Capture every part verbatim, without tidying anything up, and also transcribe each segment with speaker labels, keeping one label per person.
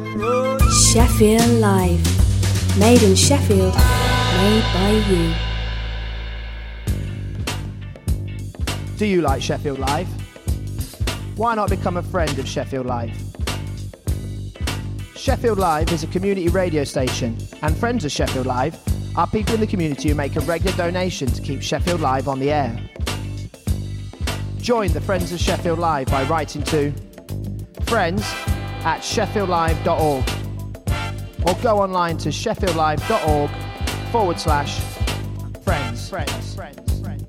Speaker 1: Sheffield Live. Made in Sheffield, made by you.
Speaker 2: Do you like Sheffield Live? Why not become a friend of Sheffield Live? Sheffield Live is a community radio station, and friends of Sheffield Live are people in the community who make a regular donation to keep Sheffield Live on the air. Join the Friends of Sheffield Live by writing to friends at sheffield live dot org or go online to sheffieldlive.org forward slash friends. Friends. Friends. Friends.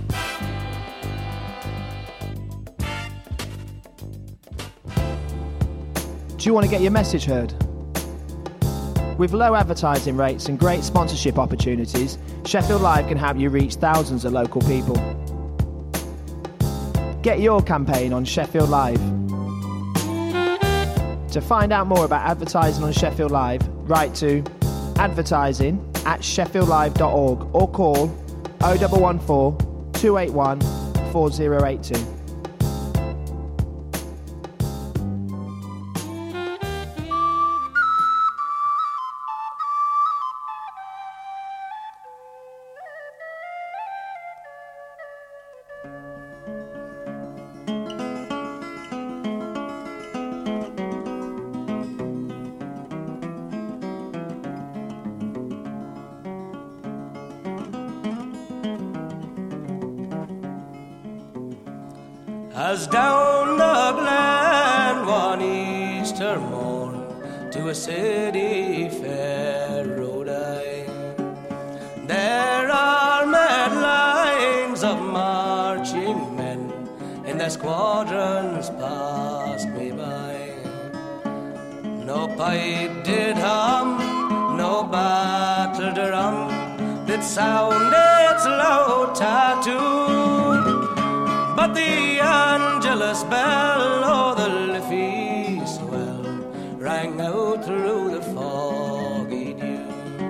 Speaker 2: Do you want to get your message heard? With low advertising rates and great sponsorship opportunities, Sheffield Live can help you reach thousands of local people. Get your campaign on Sheffield Live. To find out more about advertising on Sheffield Live, write to advertising at sheffield live dot org or call oh one one four, two eight one, four oh eight two.
Speaker 3: As down the glen one Easter morn to a city fair rode I. There are mad lines of marching men, and their squadrons passed me by. No pipe did hum, no battle drum did sound its loud tattoo. But the Angelus bell or the Liffey swell rang out through the foggy dew.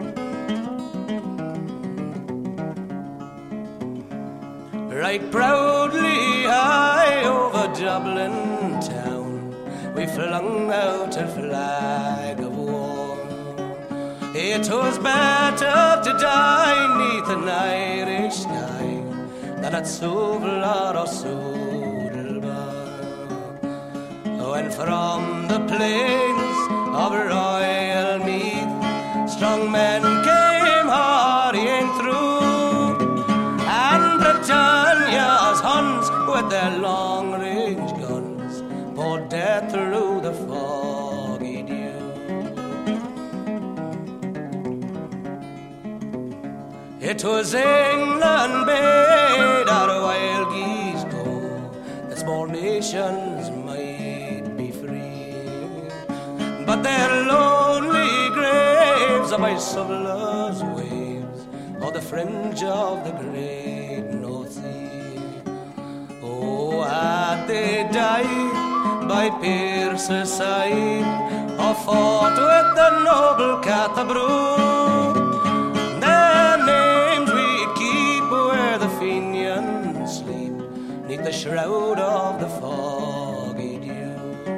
Speaker 3: Right proudly high over Dublin town we flung out a flag of war. It was better to die 'neath an Irish sky than at Suvlar or Sudelbar. When from the plains of Royal Meath strong men came hurrying through, and Britannia's Huns with their long-range guns poured death through the foggy dew. It was England bade our wild geese go, that small nations might be free. But their lonely graves are by Suvlar's waves, or the fringe of the great North Sea. Oh, had they died by Pierce's side, or fought with the noble Cathabrew, their names we'd keep where the Fenians sleep, 'neath the shroud of the foggy dew.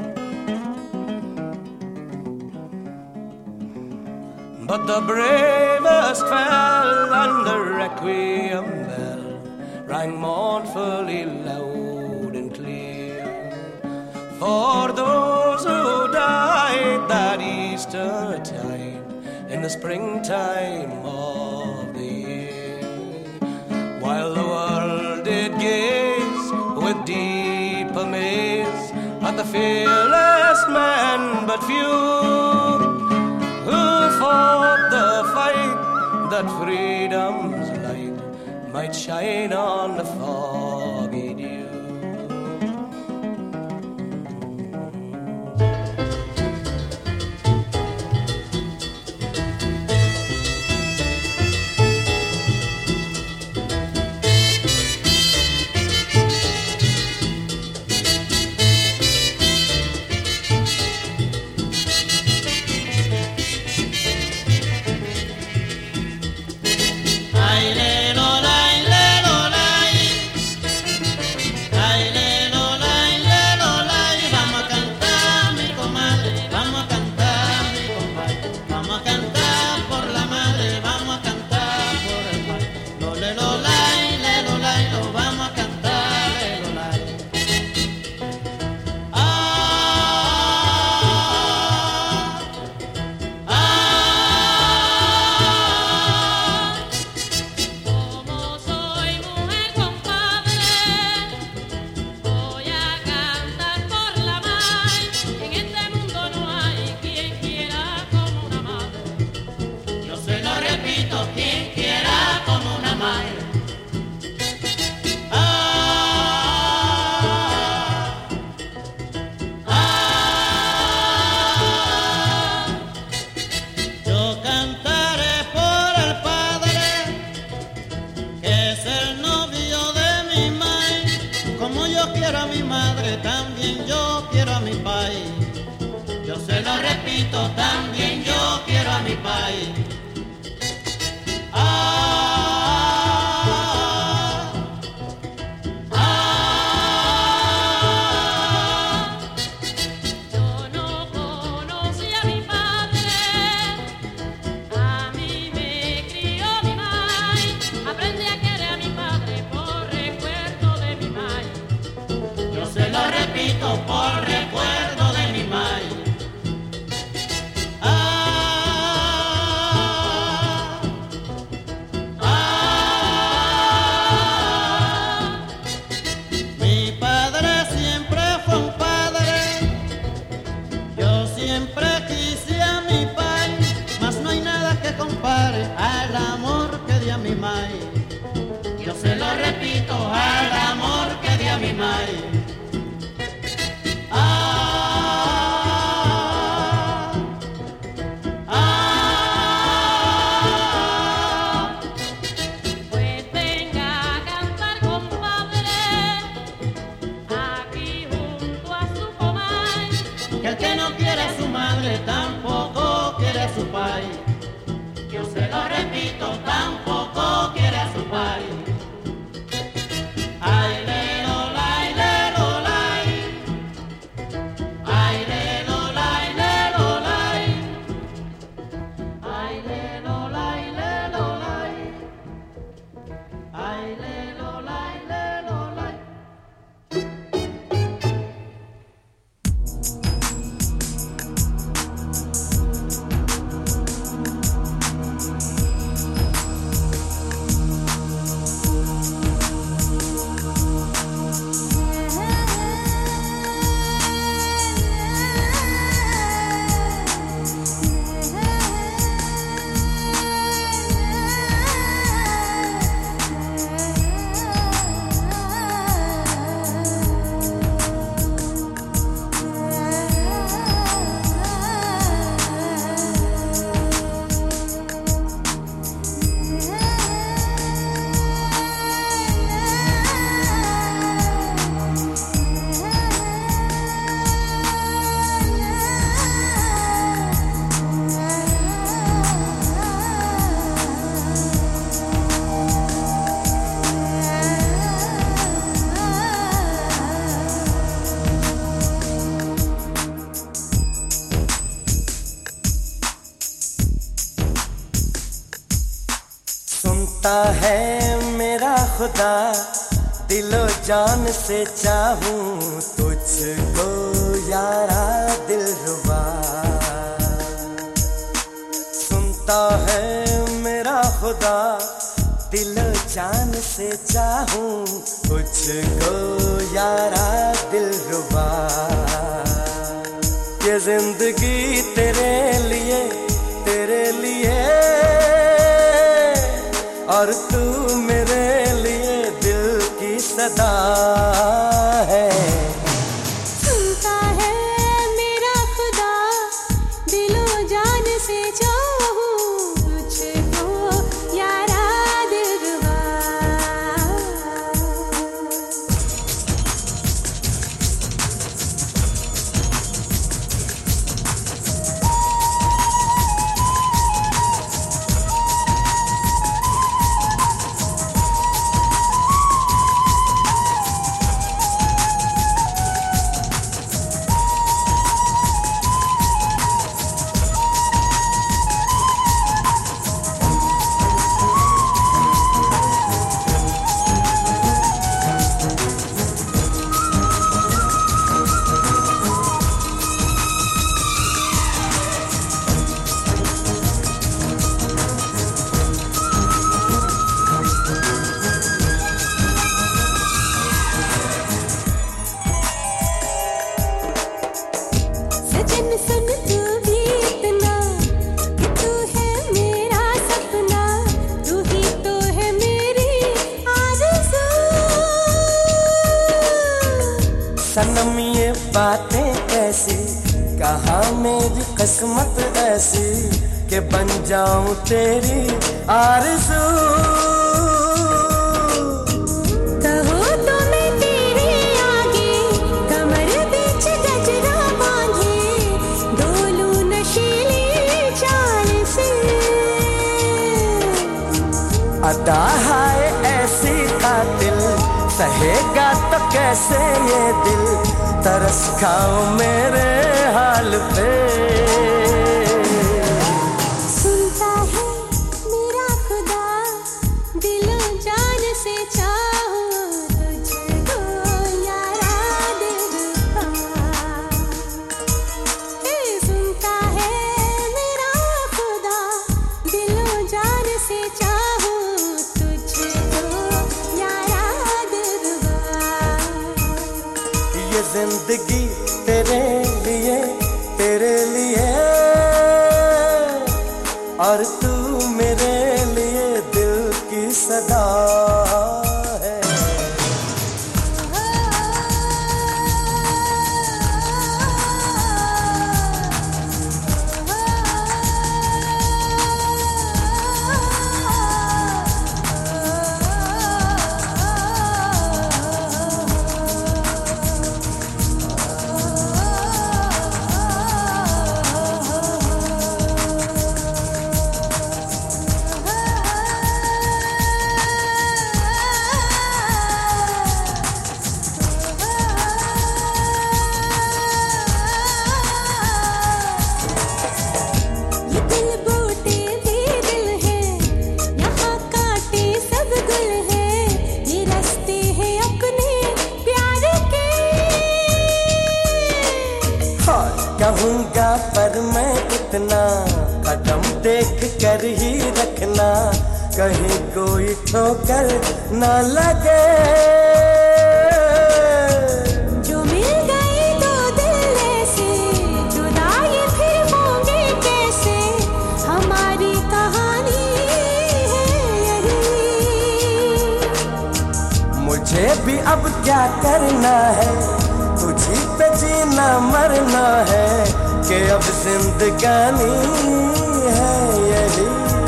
Speaker 3: But the bravest fell, and the requiem bell rang mournfully loud and clear, for those who died that Easter tide in the springtime of the year. While the world did gaze with deep amaze at the fearless men but few, who fought the fight that freedom's light might shine on the foggy dew.
Speaker 4: también yo quiero a mi país. Por recuerdo de mi mai. Ah, ah, mi padre siempre fue un padre. Yo siempre quise a mi pai, mas no hay nada que compare al amor que di a mi mai. Yo se lo repito, al amor que di a mi mai. Tampoco quiere a su país. Yo se lo repito, tampoco quiere a su país. Ay, lelo, lai, lelo, lai. Ay, lelo, lai, lelo, lai. Ay, lelo, lai, lelo, lai. Ay, lelo, lai, lelo, lai.
Speaker 5: है मेरा खुदा दिलो जान से चाहूं तुझको यारा दिलरुबा सुनता है मेरा खुदा दिलो जान से चाहूं तुझको यारा दिलरुबा ये जिंदगी तेरे लिए तेरे लिए और तू मेरे लिए दिल की सदा है
Speaker 6: सुनता है मेरा खुदा दिलो जान से चाहूं तुझको यारा दिलरुबा
Speaker 5: सनम ये बातें कैसी कहा मेरी किस्मत ऐसी कि बन जाऊं तेरी आरज़ू
Speaker 6: कहो तो मैं तेरे आगे कमर बीच गजरा बांधे डोलू नशे
Speaker 5: अदा है ऐसी कातिल, सहेगा तो कैसे ये दिल, तरस खाओ मेरे हाल पे।
Speaker 6: सुनता है मेरा खुदा, दिलो जान से चाहूं तुझको यारा दिलरुबा। हे सुनता है मेरा खुदा, दिलो जान से चाहूं तुझको यारा दिलरुबा।
Speaker 5: ये जिंदगी तेरे लिए, तेरे लिए, और तू मेरे लिए दिल की सदा है।
Speaker 6: ये दिल बूटे भी दिल है, यहाँ कांटे सब गुल है, ये रास्ते हैं अपने प्यार के।
Speaker 5: हाँ कहूँगा पर मैं इतना, कदम देख कर ही रखना, कहीं कोई ठोकर न लगे।
Speaker 6: जो मिल गए दो दिल ऐसे, जुदा ये फिर होंगे कैसे, हमारी कहानी है यही।
Speaker 5: मुझे भी अब क्या करना है, तुझी पे जीना मरना है, कि अब जिंदगानी है यही।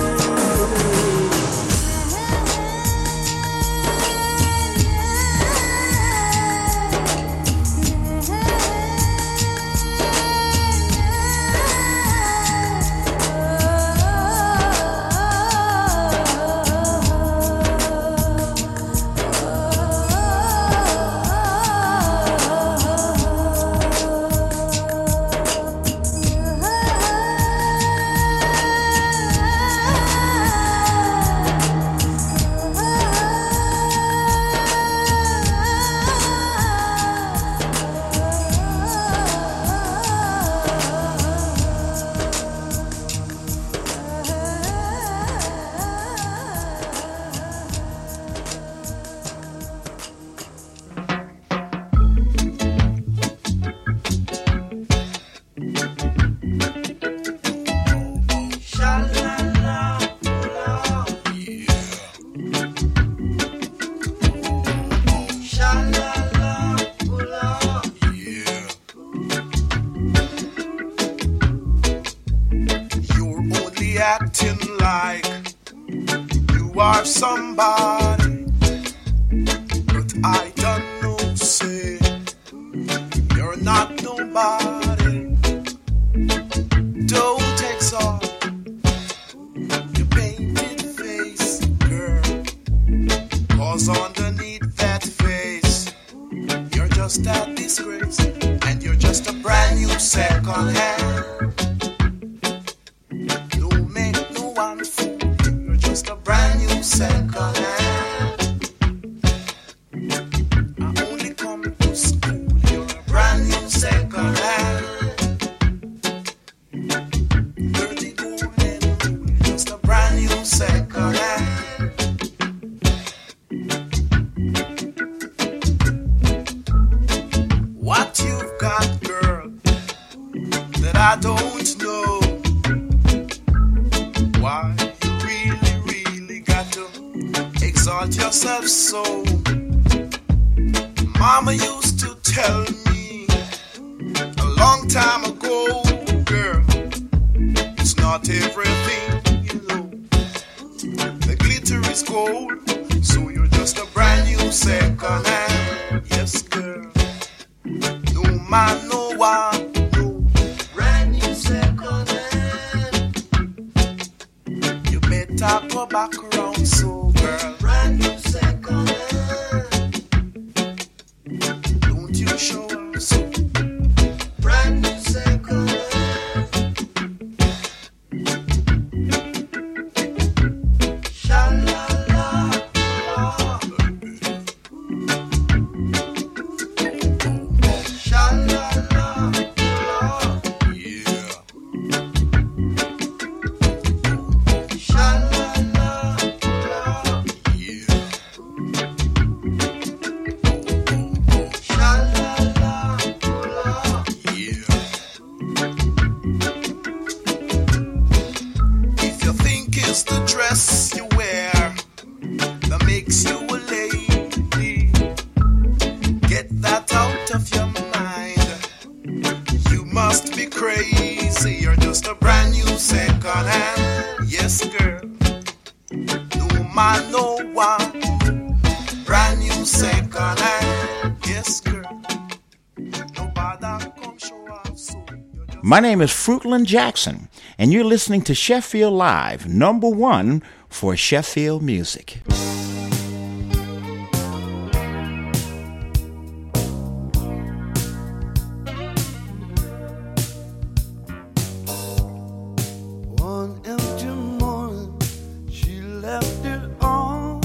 Speaker 7: Acting like you are somebody, but I don't know, say you're not nobody. Don't take off your painted face, girl, 'cause underneath that face you're just a disgrace, and you're just a brand new second hand. Just a brand new second hand. I only come to school, you're a brand new second hand. Dirty golden rule, just a brand new second hand. What you've got, girl, that I don't know. Why? Exalt yourself so. Mama used to tell me a long time ago, girl, it's not everything you know. The glitter is gold, so you're just a brand new second hand. Yes, girl. No man, no one, no. Brand new second hand. You better go back around so. just the dress you wear that makes you a lady. Get that out of your mind. You must be crazy. You're just a brand new second hand. Yes, girl. No man, no one. Brand new second hand. Yes, girl. Nobody come show up so.
Speaker 8: My name is Fruitland Jackson, and you're listening to Sheffield Live, number one for Sheffield music.
Speaker 5: One empty morning, she left it all.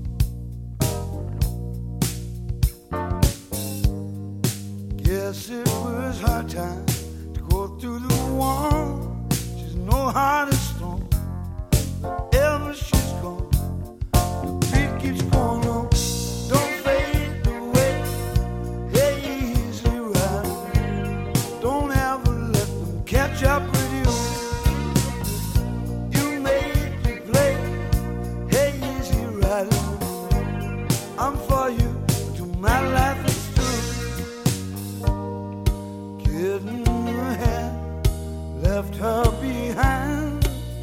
Speaker 5: Guess it was her time to go through the wall. She's no heart of stone. Ever she's gone, the beat keeps going on. Don't fade away. Hey, easy ride. Don't ever let them catch up with you. You made me play. Hey, easy ride. I'm for you till my life is through. Getting ahead, left her behind.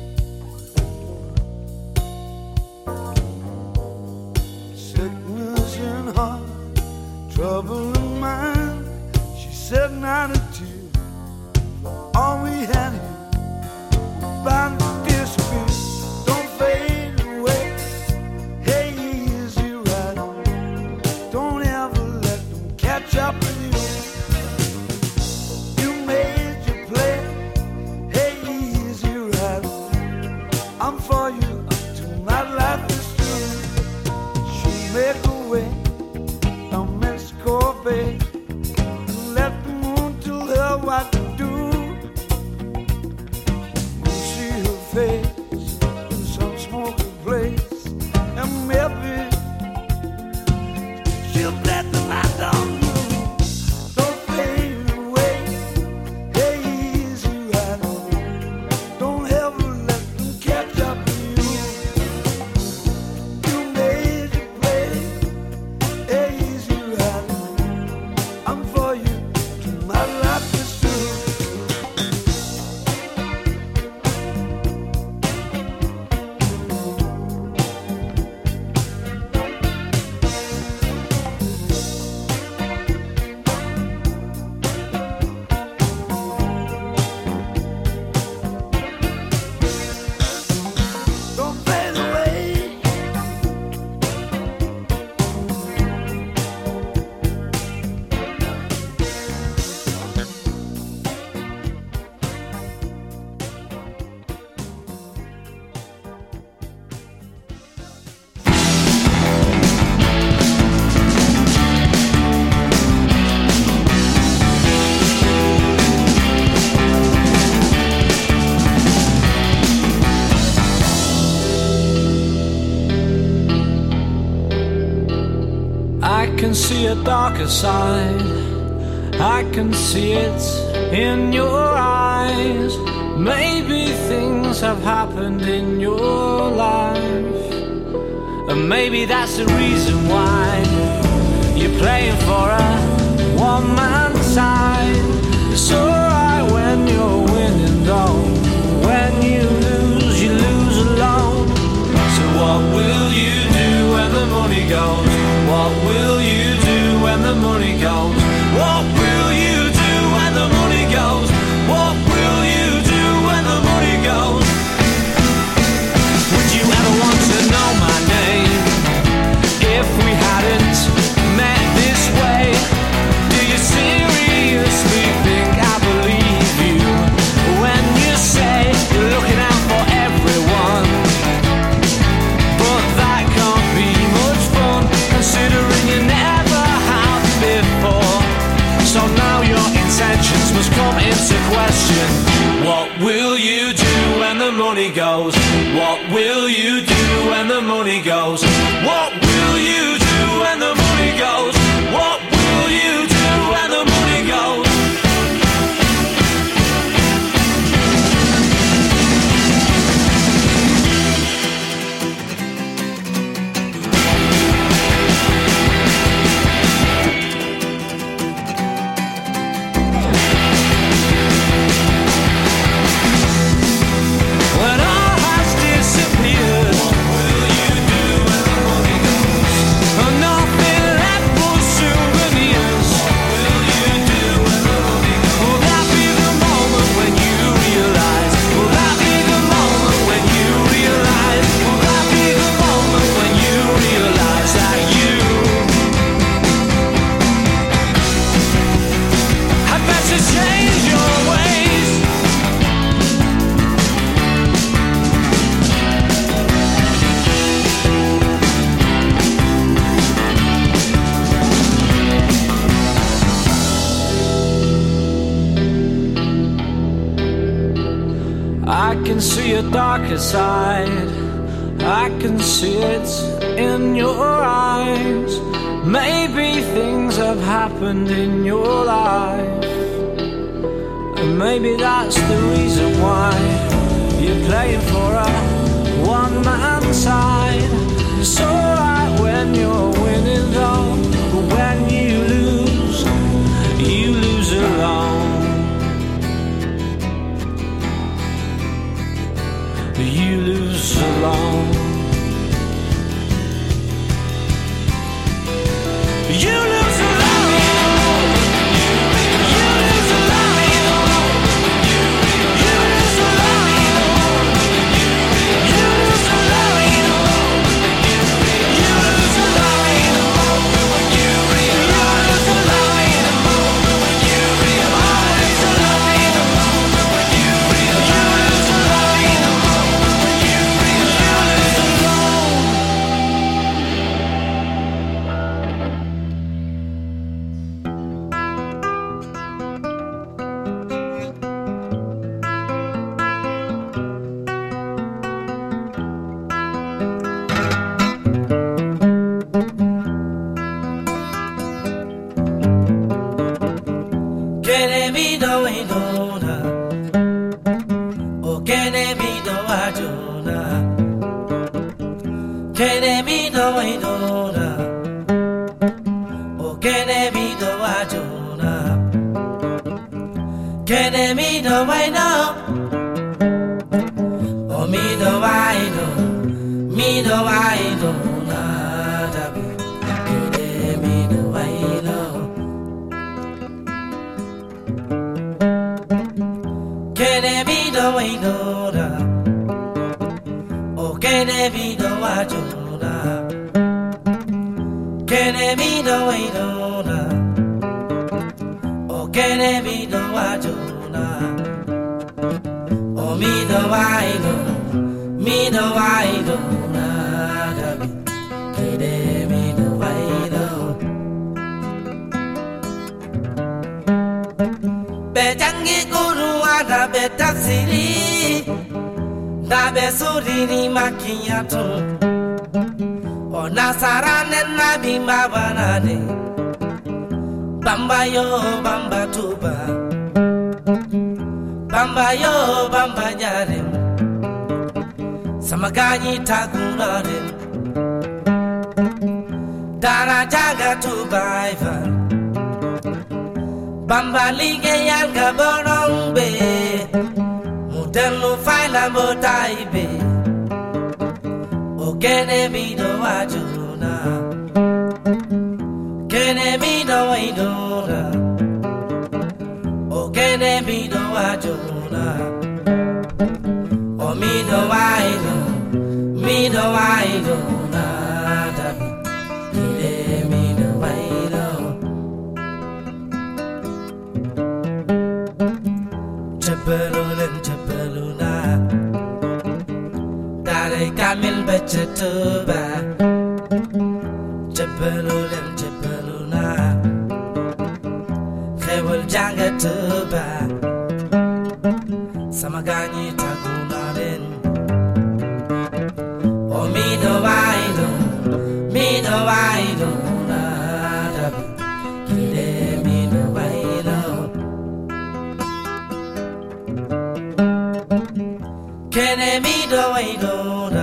Speaker 5: Sickness in heart, trouble in mind. She said not a tear, all we had here, bound to disappear. Don't fade away. Hey, easy rider. Don't ever let them catch up with you. You made your play. Hey, easy rider. I'm for you till my life is through. She'll make a way down Mexico Bay and let the moon tell her what to do. You see her face in some smoky place, and maybe she'll let the light on you. Don't fade away. Hey, easy rider. Don't ever let them catch up with you. You made your play. Hey, easy rider. I'm for you till my life is through. Don't fade away.
Speaker 3: I can see a darker side. I can see it in your eyes. Maybe things have happened in your life, and maybe that's the reason why you're playing for a one-man side. It's alright when you're winning, though. When you lose, you lose alone. So what will you do when the money goes? What will you do when the money goes? What will you do when the money goes? What will you do when the money goes? Would you ever want to know my name if we hadn't met this way? Do you seriously think I believe you when you say you're looking out for everyone? But that can't be much fun, considering you never have before. So now your intentions must come into question. What will you do when the money goes? What will you do when the money goes? What will you do when the money goes? What will you do when the money goes?
Speaker 9: I can see your darker side, I can see it in your eyes. Maybe things have happened in your life, and maybe that's the reason why you're playing for a one-man side. It's alright when you're winning though, but when you lose, you lose alone. You lose alone. You lose alone. You lose alone. You lose alone. You lose alone. You lose alone. You realize alone in a moment when you realize alone in a moment when you realize alone in a moment when you realize alone.
Speaker 3: Kene mi do idona, oh kene mi do ajuna. Kene mi do idona, oh kene mi do ajuna. Kene mi do ido, oh mi do ido, mi do idona. Kene mi do ido. Kene mi do idona, oh kene mi do ajuna. Kene mi do idona, oh kene mi do ajuna. Oh mi do ido, mi do idona. Kene mi do ido. Bejangi guru ada betaksiri, da besuri ni makiyato. O nasarane nabi mabanade, bamba yo bamba tuba, bamba yo bamba jare, samagani tagunade, dara jaga tuba ifa. Bamba lige yanga borongbe, mutelu faila motaibe. O kene mi do ajuna, kene mi do idona. O kene mi do ajuna, o mi do ido, mi do idona. Kene mi do ido. Chapelulin chapeluna, dare kamil bachatuba. Chapelulin chapeluna, khewul jangatuba. Samagani tagunarin, oh mi do ido, mi do ido na dabi, kide mi do ido. Kene mi do idona,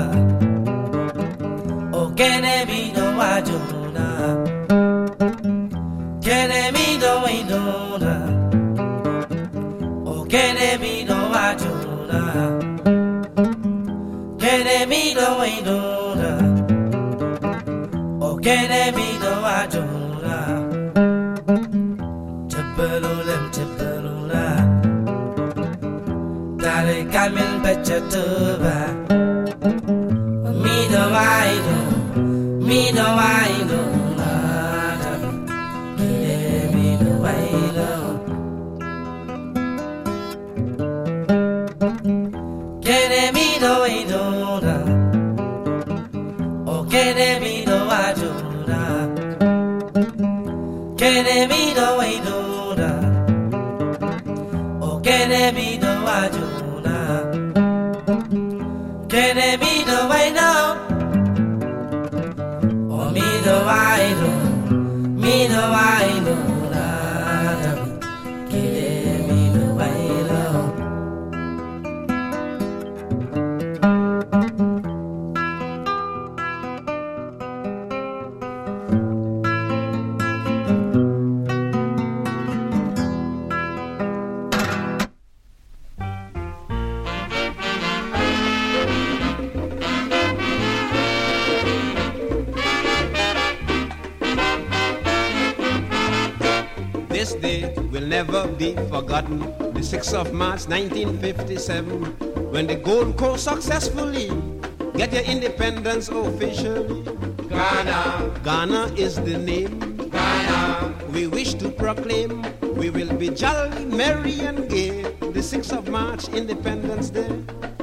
Speaker 3: oh kene mi do ajuna. Kene mi do idona, oh kene mi do ajuna. Kene mi do idona, oh kene mi do ajuna. Chapelulem chapelula, dare kamil bachatuba. Mi do ido, mi do ido na dabi, kide mi do ido. Kene mi do idona, oh kene mi do ajuna. Kene mi do idona, oh kene mi do ajuna. Get me the way now. Oh, me the way now. Me the way now. Get me the way now.
Speaker 10: This day will never be forgotten. The sixth of March nineteen fifty-seven, when the Gold Coast successfully get their independence officially. Ghana, Ghana is the name. Ghana, we wish to proclaim. We will be jolly, merry and gay. The sixth of March, Independence Day.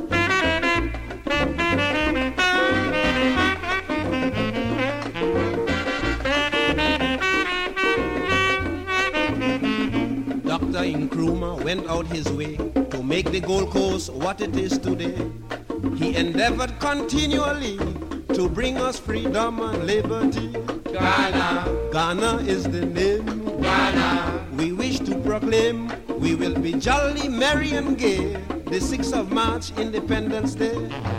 Speaker 10: Doctor Nkrumah went out his way to make the Gold Coast what it is today. He endeavored continually to bring us freedom and liberty. Ghana, Ghana is the name. Ghana, we wish to proclaim. We will be jolly, merry and gay. The sixth of March, Independence Day.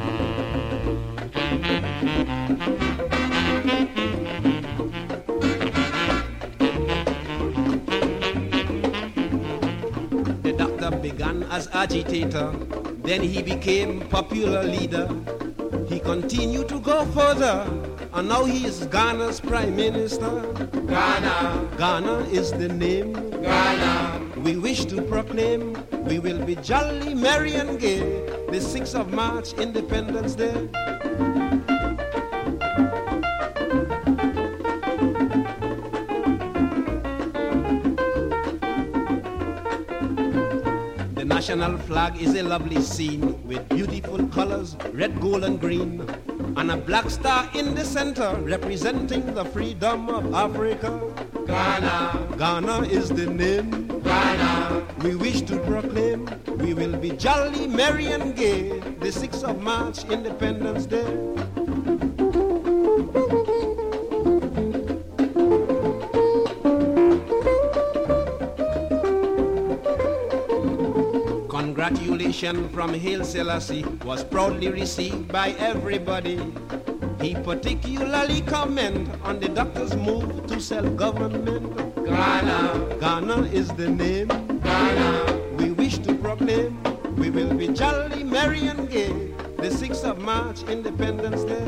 Speaker 10: Began as agitator, then he became popular leader. He continued to go further, and now he is Ghana's prime minister. Ghana, Ghana is the name. Ghana, we wish to proclaim. We will be jolly, merry and gay. The sixth of March, Independence Day. The national flag is a lovely scene with beautiful colors, red, gold and green, and a black star in the center representing the freedom of Africa. Ghana, Ghana is the name. Ghana, we wish to proclaim. We will be jolly, merry and gay. The sixth of March, Independence Day. Congratulations from Haile Selassie was proudly received by everybody. He particularly comment on the doctor's move to self-government. Ghana, Ghana is the name. Ghana, we wish to proclaim. We will be jolly, merry and gay. The sixth of March, Independence Day.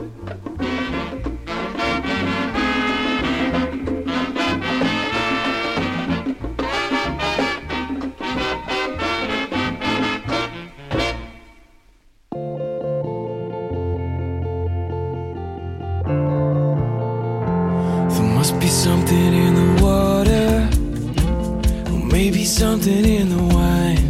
Speaker 9: Something in the water, or maybe something in the wine.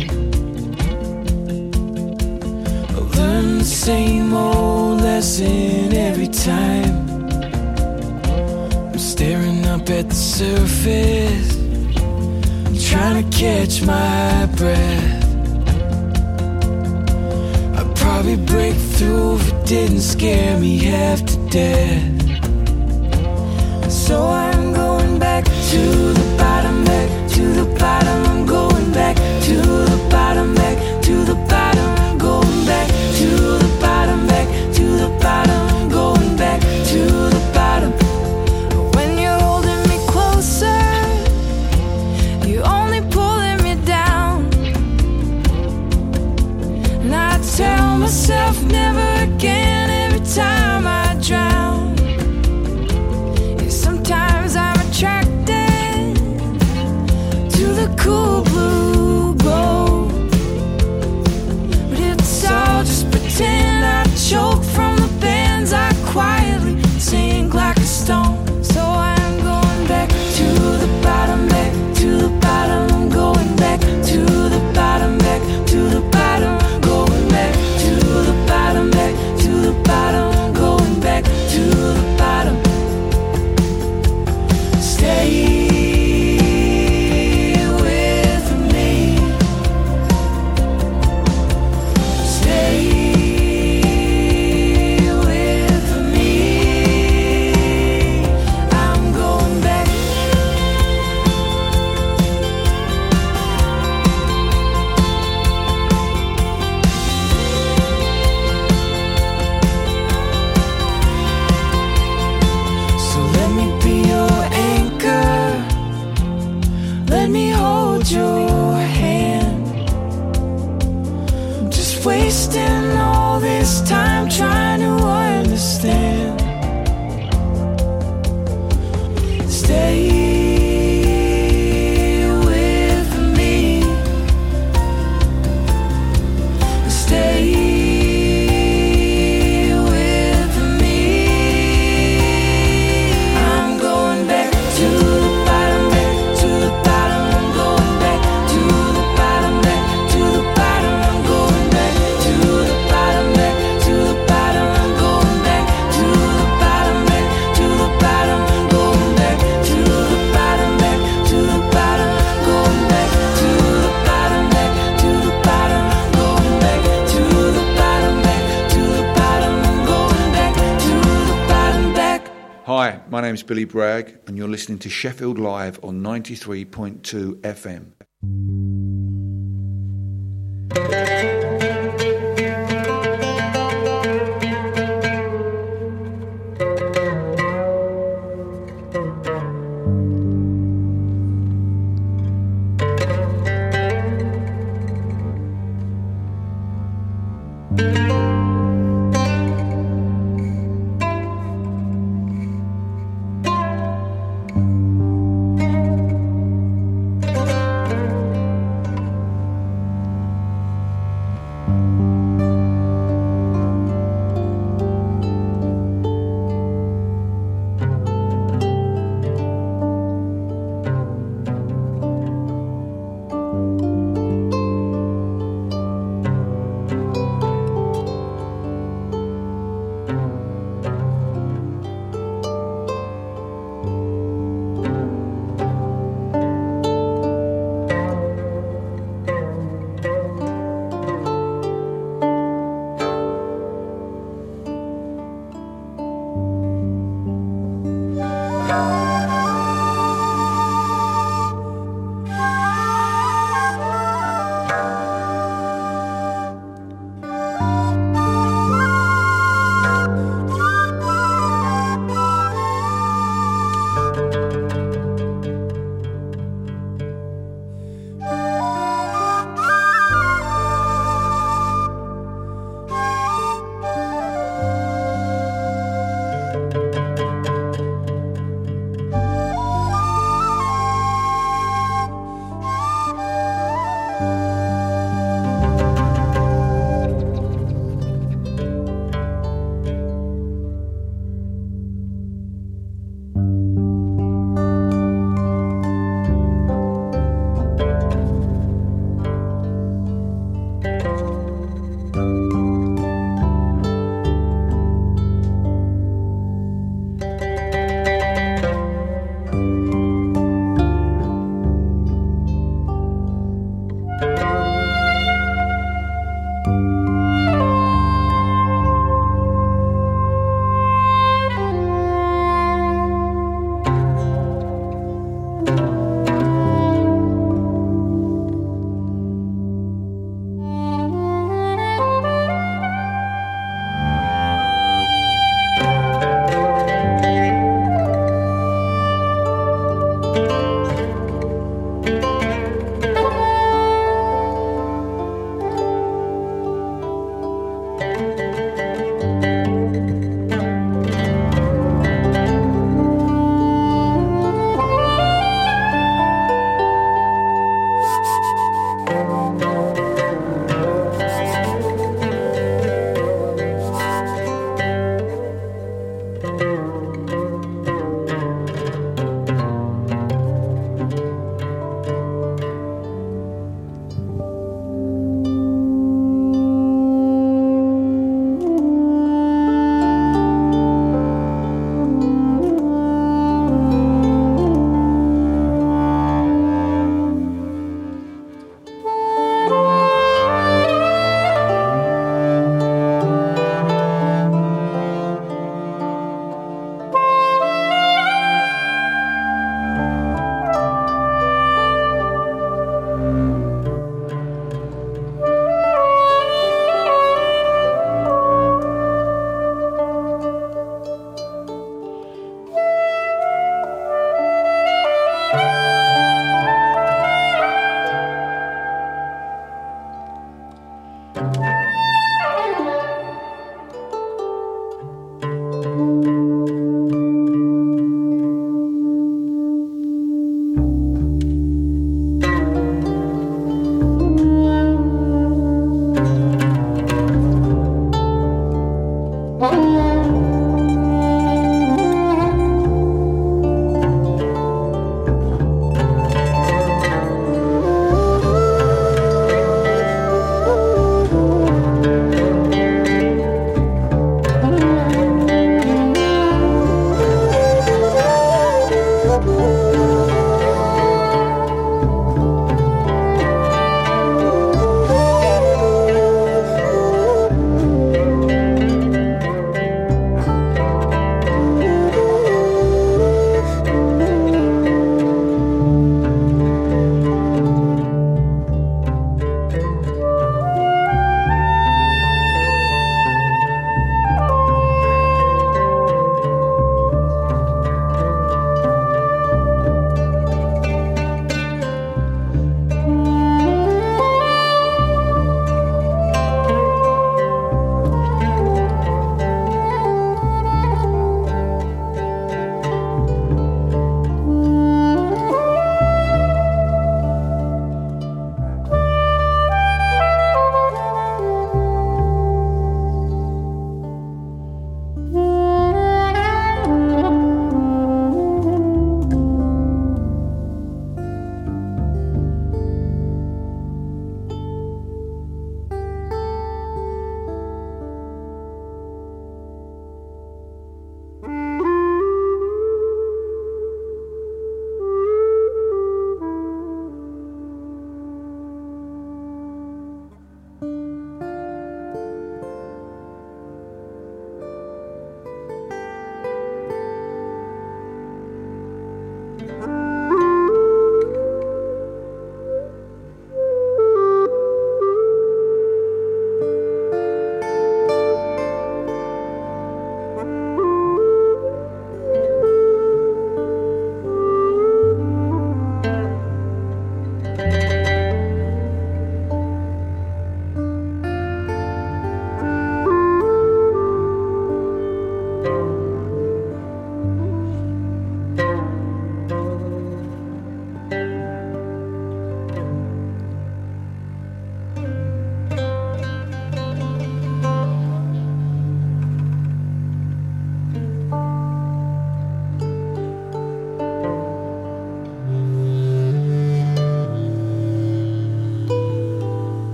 Speaker 9: I learn the same old lesson every time. I'm staring up at the surface, I'm trying to catch my breath. I'd probably break through if it didn't scare me half to death. So I'm going back to the bottom, back to the bottom. I'm going back to the bottom, back to the bottom. I'm going back to the bottom, back to the bottom. I'm going back to the bottom. When you're holding me closer, you're only pulling me down. And I tell myself never again every time I drown. Sometimes I'm attracted to the cool blue glow, but it's all just pretend. I choke from the bands I quietly sink like a stone. So I'm going back to the bottom, back to the bottom. I'm going back to the bottom, back to the bottom. I'm going back to the wasting all this time trying to understand. Stay with me. Stay with me. I'm going back to the bottom, back to the bottom. I'm going back to the bottom, back to the bottom. I'm going back to the bottom, back to the bottom. I'm going back to the bottom, back to the bottom. I'm going back to the bottom, back to the bottom. I'm going back to the bottom, back to the bottom. I'm going back to the bottom, back to the bottom. I'm going back to the bottom, back.
Speaker 11: Hi, my name's Billy Bragg, and you're listening to Sheffield Live on ninety-three point two F M.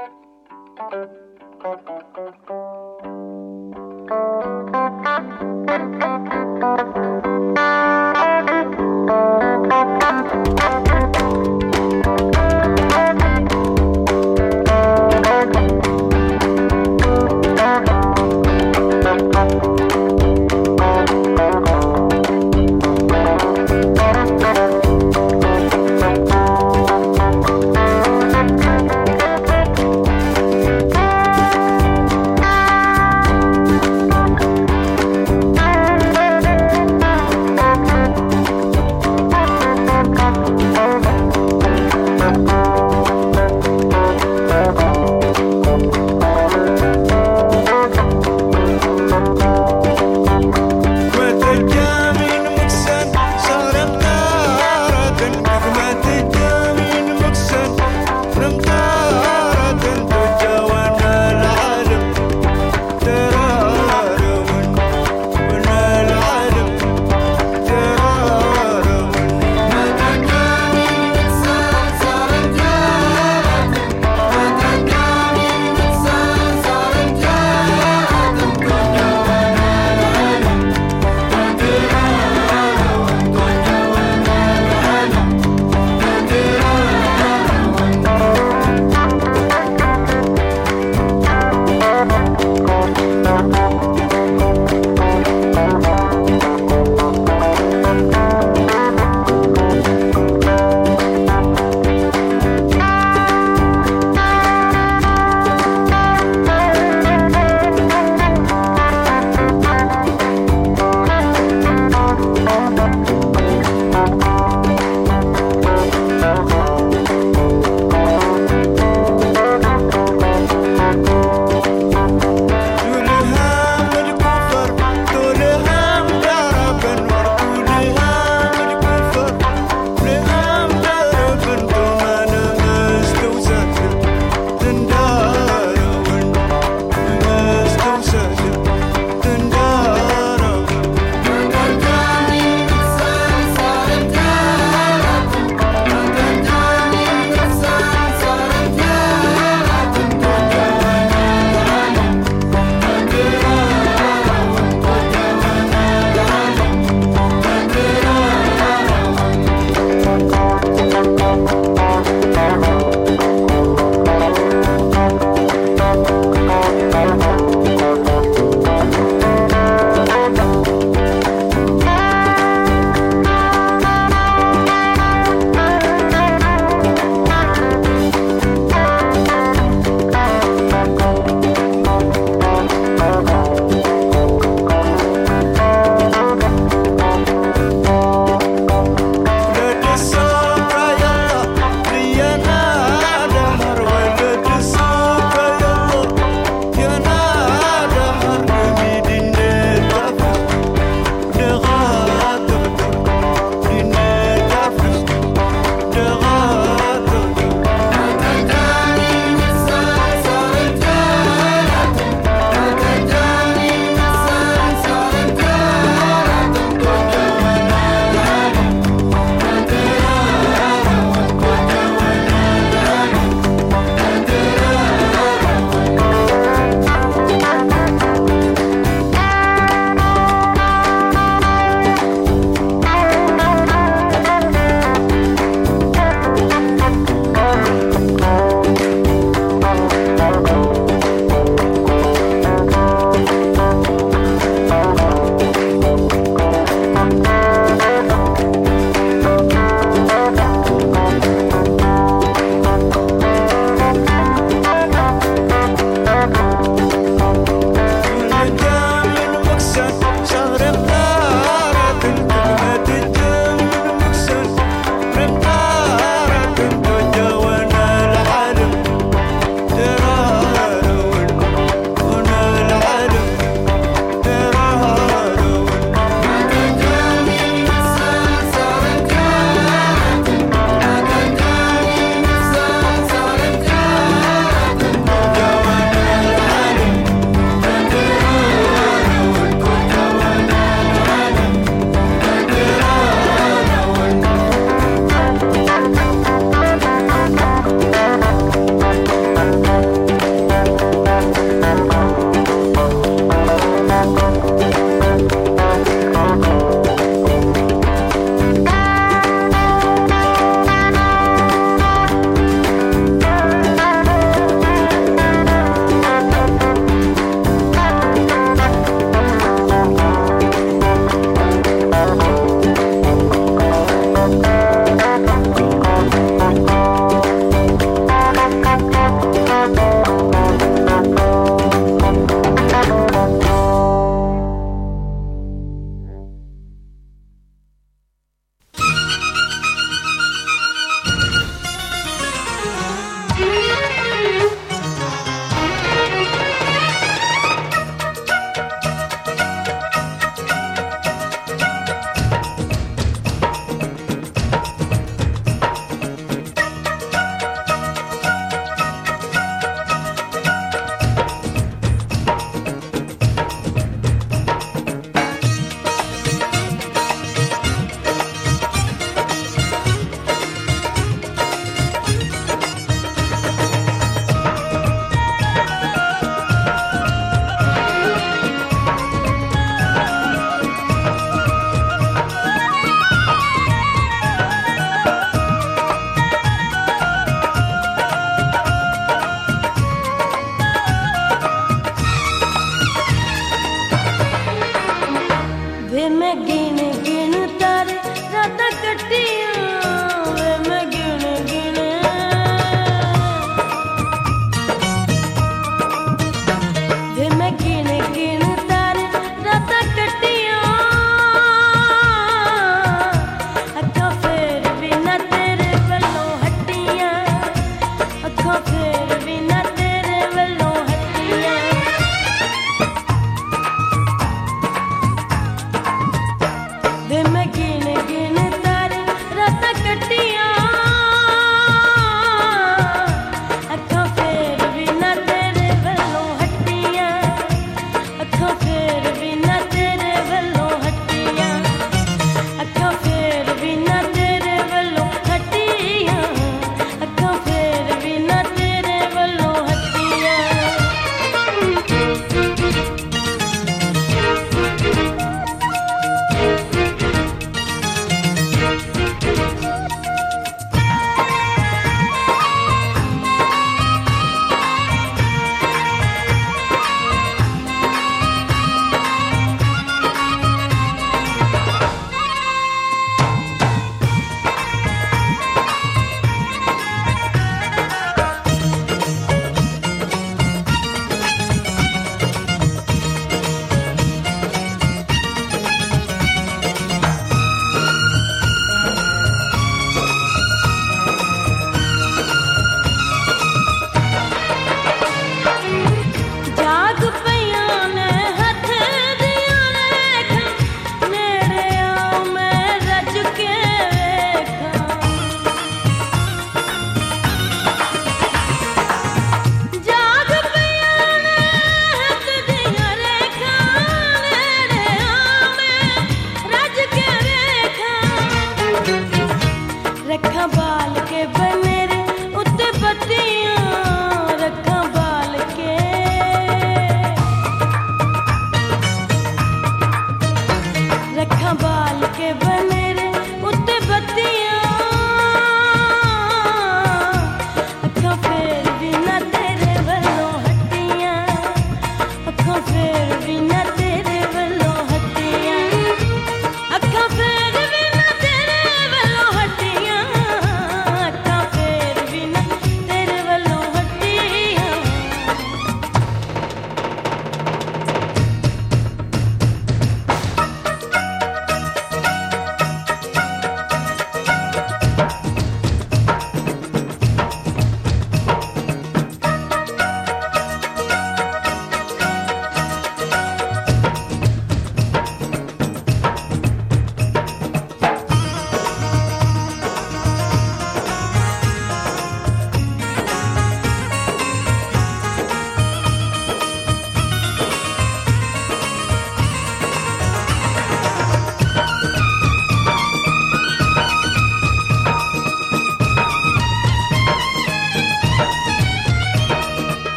Speaker 6: Thank you.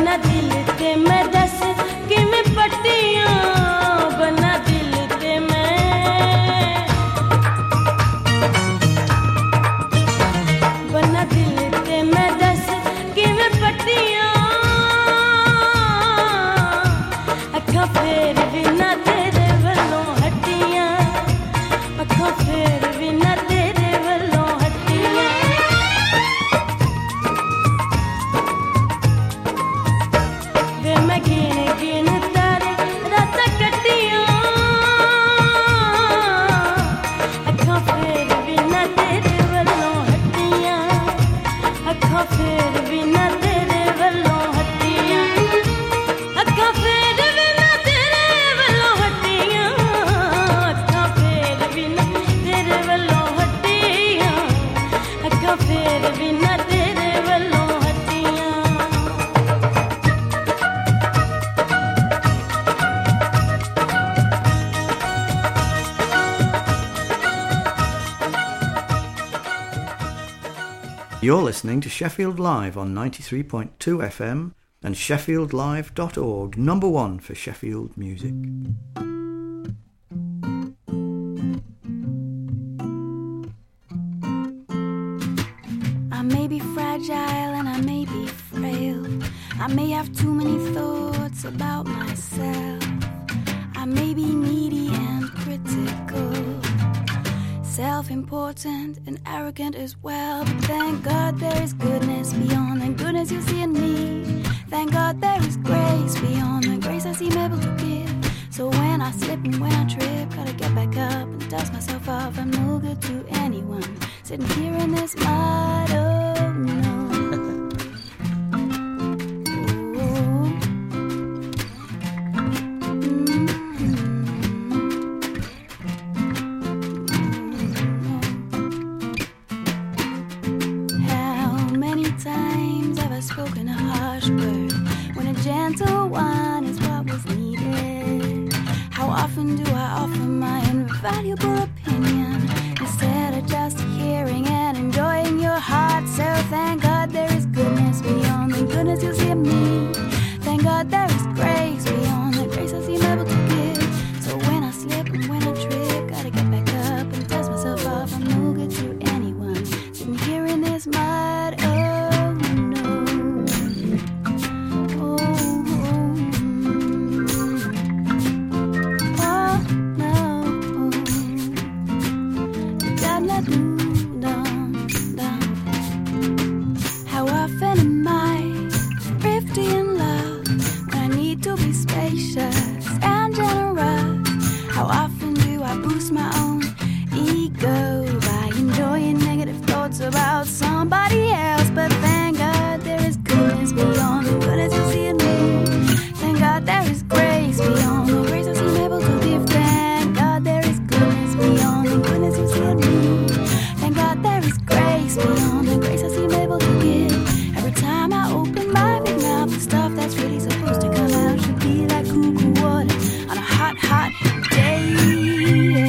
Speaker 6: बना दिल ते मैं दस कि मैं पट्टियां बना दिल ते मैं बना दिल ते मैं दस कि मैं पट्टियां अखा फेर भी ना तेरे वल्लों हट्टियां अखा फेर भी ना तेरे वल्लों हट्टियां वे मैं गिन गिन तारे रात कट्टियां अखा फेर भी ना तेरे वल्लों हट्टियां अखा फेर भी ना तेरे वल्लों हट्टियां अखा फेर भी ना तेरे वल्लों हट्टियां अखा फेर भी ना तेरे वल्लों हट्टियां अखा फेर भी ना तेरे वल्लों हट्टियां
Speaker 12: You're listening to Sheffield Live on ninety-three point two F M and sheffield live dot org, number one for Sheffield music.
Speaker 13: I may be fragile and I may be frail. I may have too many thoughts about myself. I may be needy and critical, self-important and arrogant as well. But thank God there is goodness beyond the goodness you see in me. Thank God there is grace beyond the grace I seem able to give. So when I slip and when I trip, gotta get back up and dust myself off. I'm no good to anyone sitting here in this mud. Oh no. Spoken a harsh word when a gentle one is what was needed. How often do I offer my invaluable opinion instead of just hearing and enjoying your heart? So thank God there is goodness beyond the goodness you see in me. Thank God there is grace beyond the grace I seem able to give. So when I slip and when I trip, gotta get back up and dust myself off. I'm no good to anyone sitting here in this mud. Oh, and generous. How often do I boost my own ego by enjoying negative thoughts about somebody else? But thank God there is goodness beyond the goodness you see in me. Thank God there is grace beyond the grace I seem able to give. Thank God there is goodness beyond the goodness you see in me. Thank God there is grace beyond the grace I seem able to give. Every time I open my big mouth, the stuff that's really supposed to come out should be like cool, cool water on a hot, hot day. Yeah.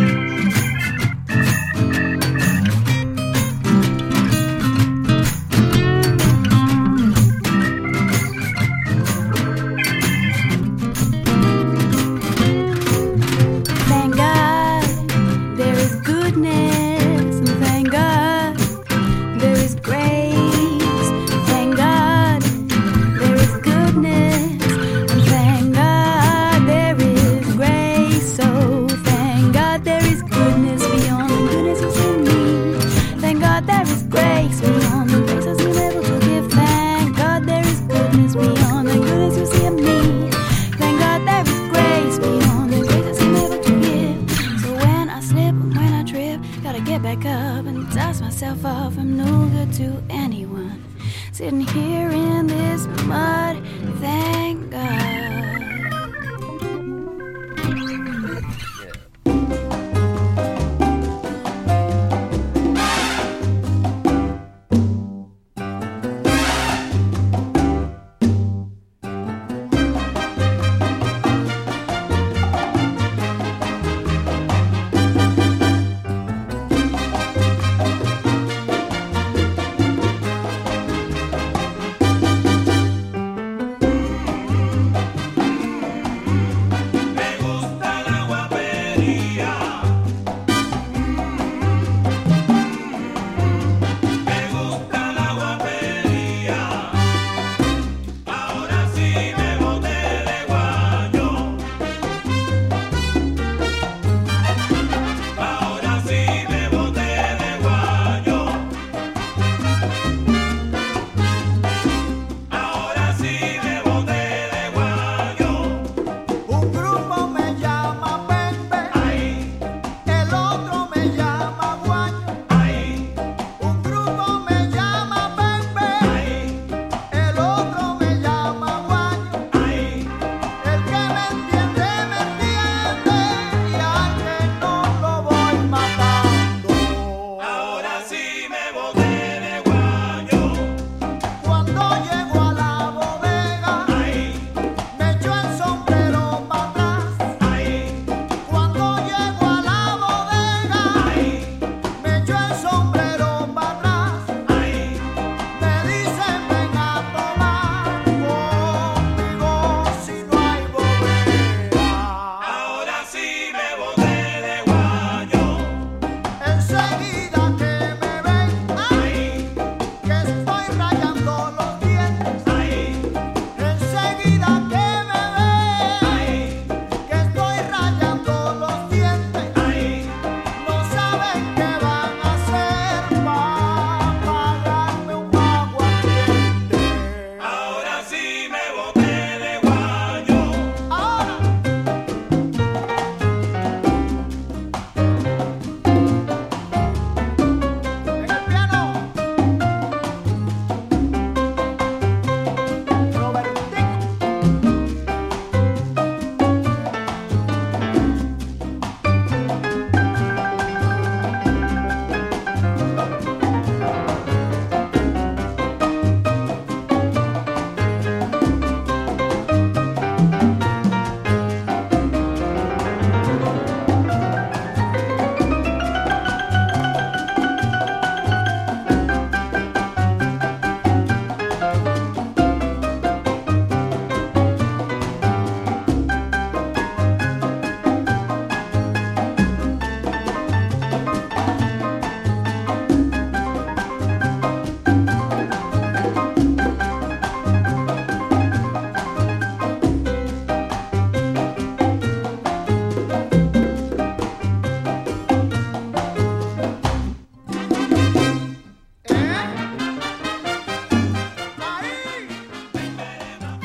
Speaker 13: Thank God there is goodness, and thank God there is grace. Thank God there is goodness, and thank God there is grace. So thank God there is goodness beyond the goodness you see in me. Thank God there is grace beyond the grace I seem able to give. Thank God there is goodness beyond the goodness you see in me. Thank God there is grace beyond the grace I seem able to give. So when I slip and when I trip, gotta get back up and dust myself off. I'm no good to anyone sitting here